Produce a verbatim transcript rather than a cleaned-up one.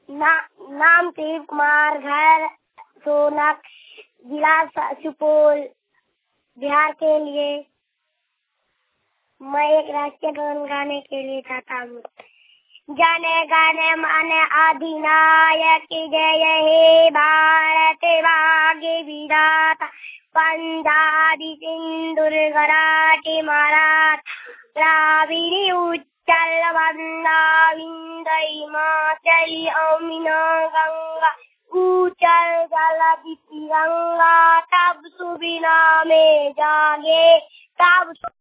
ना, नाम शिव कुमार, घर सोनक, जिला सुपौल, बिहार के लिए मैं एक राष्ट्रीय गान गाने के लिए चाहता हूँ। जने गण मन अधिनायक जय हे भारत भाग्य विधाता, पंजाबी सिंधु मराठी मराठा द्राविड़ी उच्चल वंदा विंध्य हिमाचली यमुना गंगा उच्चल जलधि तिरंगा। तब सुबिना में जागे तब